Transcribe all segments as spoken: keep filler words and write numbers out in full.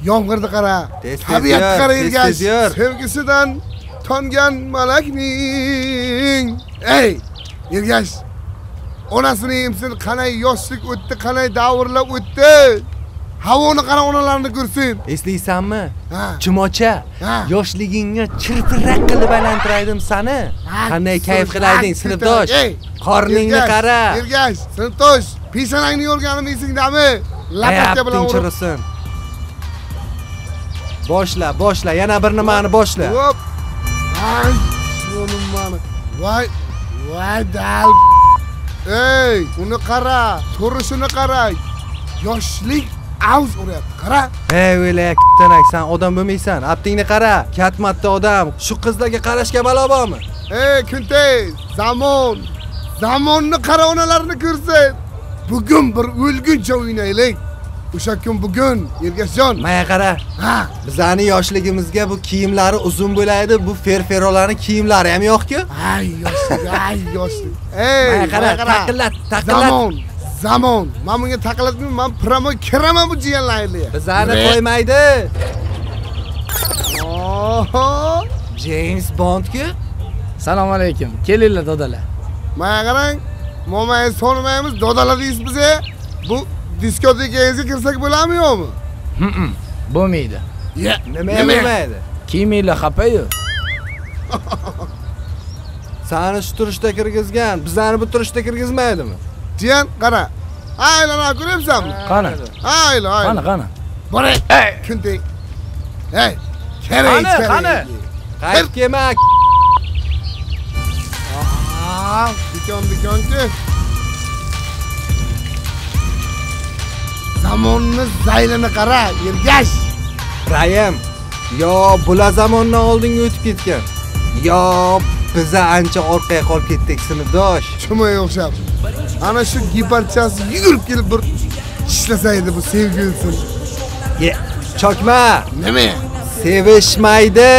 yomg'irni qara, tabiatni qara Ergash. Sevgisidan tongan malakning. Ey, Ergash. Onasini emsin, qanay yoshlik o'tdi, qanay davrlar o'tdi. Havoni qara, onalarini ko'rsin. Eslaysanmi? Chimocha, yoshligingga chirpirak qilib aylantiraydim seni. Qanday kayf qilarding, sinfdosh? Qorningni qara. Ergash, sinfdosh, peshonangni yo'rganim esingdami? Lapatga bilan ursin. Boshla, boshla, yana bir nimani boshla. Hop. Ay, shuni nimani? Voy, voy dal. Ey, uni qara, turishini qara. Yoshlik avz uryapti, qara. Ey, o'ylay, kitanak, sen odam bo'lmaysan. Aptingni qara, katmatda odam. Shu qizlarga qarashga balo bormi? Ey, Kuntay, zamon. Zamonni qara, onalarini ko'rsin. Bugun bir o'lguncha o'ynaylik. O'sha kun bugun, Ergashjon. Maya qara. Ha, bizning yoshligimizga bu kiyimlari uzun bo'laydi, bu ferferolarning kiyimlari ham yo'q-ku. Ay, yoshlik, ay, yoshlik. Ey, maya qara, taqillat, taqillat. Zamon, zamon. Men bunga taqillatmayman, men promo kiraman bu jiyanlarga. Bizani qo'ymaydi. Oho! James Bond-ku. Assalomu alaykum. Kelinglar dodalar. Maya qarang. Mo'may so'rmaymiz, dodalar deysiz bizga. Bu diskotekaga kirsak bo'ladimi yo'qmi? Hı-hı. Bo'lmaydi. Ya, nima bo'lmaydi? Kiyiminglar xapayu. Sani shu turishda kirgizgan, bizani bu turishda kirgizmaydimi? Jiyan, qara. Aylana ko'ryapsanmi? Qani? Ayla, ayla. Qani, qani? Boray. Ey, Kuntay. Ey, kerak, qani, qani? Qayt kelma. Ah, dikon, dikon-ku. Zamonni zaylini qara, Ergash. Rayim, yo bular zamondan oldinga o'tib ketgan. Yo biza ancha orqaga qolib ketdik, sinfdosh. Chumoga o'xshab. Ana shu giparchasi yugurib kelib bir ishlasaydi bu sevgilsin. Ye, chokma. Nima? Sevishmaydi.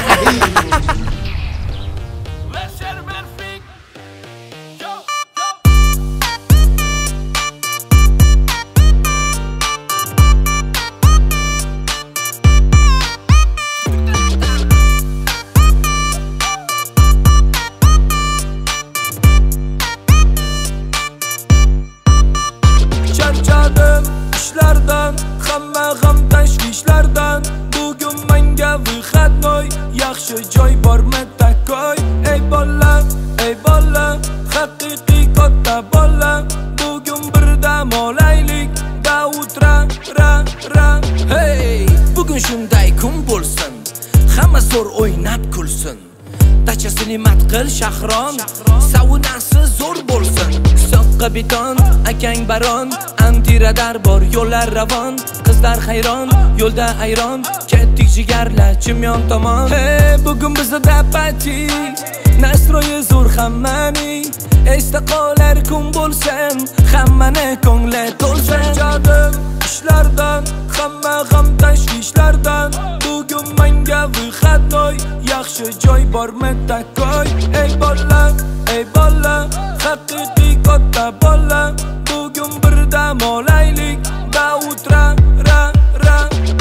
Yaxshi joy bormi takoy? Ey bola, ey bola, haqiqiy katta bola. Bugun birdam olaylik, Davudra ra ra. Hey, bugun shunday kun bo'lsin, hamma zo'r o'ynab kulsin. Dachasini matqil shahron, saunasi zo'r bo'lsin. Soqqa beton, akang baron, antiradar bor, yo'llar ravon. Qizlar hayron, yo'lda ayron, ketdik jigarlar chimyon tomon. Hey, bugun bizda party, nasroyi zo'r hammaning. Esda qolar kun bo'lsin, hammani ko'ngli to'lsin. Jodim ishlardan, hamma g'am tashvishlardan. Bugun menga vixatoy, yaxshi joy bormi takoy? Ey bola, ey bola, haqiqiy katta bola. Bugun birdam olaylik, Davudra ra ra.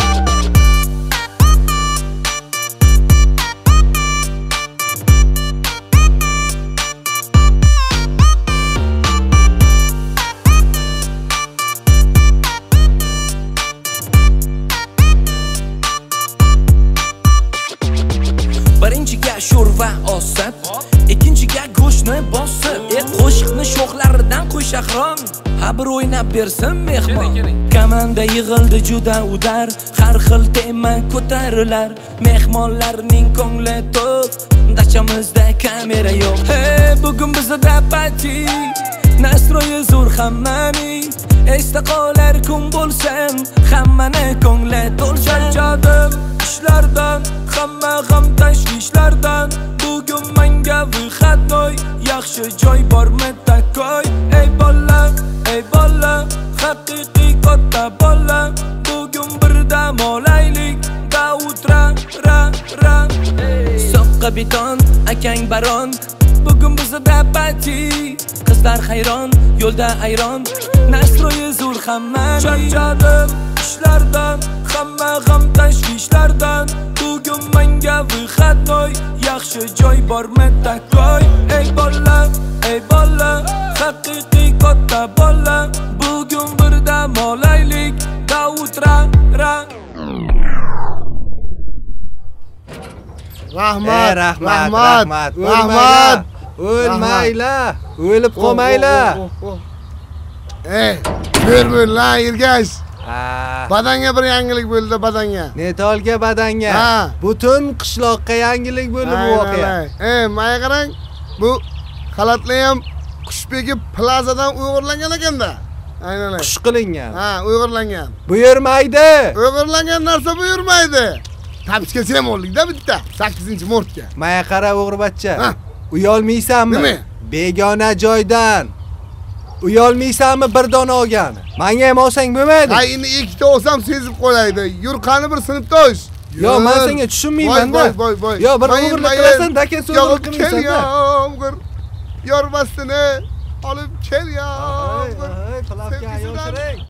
Birinchiga sho'rva osib, ikkinchiga go'shtni bosib, e qo'shiqni sho'xlaridan qo'y shahron. Ha bir o'ynab bersin mehmon. Komanda yig'ildi juda udar, har xil tema ko'tarilar. Mehmonlarning ko'ngli to'q, dachamizda kamera yo'q. Hey, bugun bizda party, nasroyi zo'r hammaning. Esda qolar kun bo'lsin, hammani ko'ngli to'lsin. Jodim ishlardan, hamma g'am tashvishlardan. Bugun menga vixatoy, yaxshi joy bormi takoy? Ey bola, ey bola, haqiqiy katta bola. Bugun birdam olaylik, Davudra ra ra. Soqqa beton, akang baron, bugun bizda party. Qizlar hayron, yo'lda ayron, nasroyi zo'r hammaning. Charchadim ishlardan, hamma g'am tashvishlardan. Bugun menga vyxatnoy, yaxshi joy bormi takoy. Ey bola, ey bola, haqiqiy katta bola. Bugun birdam olaylik, Davut ra ra. Rahmat, Ey, rahmat, rahmat, rahmat. rahmat. O'lmaylar, o'lib qolmaylar. Oh, oh, oh, oh. Ey, ko'rmir lan Ergash. Ha. Badanga bir yangilik bo'ldi badanga. Netolga badanga. Ha. Butun qishloqqa yangilik bo'ldi bu voqea. Ey, menga qarang. Bu xalatlar ham Qushbegi plazadan o'g'irlangan ekanda. Aynan. Qush qilingan. Ha, o'g'irlangan. Buyurmaydi. O'g'irlangan narsa buyurmaydi. Tapishga sen o'rlikda bitta sakkizinchi martga. Menga qara o'g'ribatcha. Ha. Uyolmaysanmi? Nima? Begona joydan. Uyolmaysanmi bir dona olgan? Menga ham olsang bo'lmaydi. Ha, endi ikkita olsam sezib qo'yaydi. Yur qani bir sinfdosh. Yo, men senga tushunmayman-da. Voy, voy, voy. Yo, bir o'g'irlik qilasan, dakin so'zlik qilmaysan-da. Yomg'ir. Yormasini olib kel ya. Ey, ey, qilabgan yo'shiring.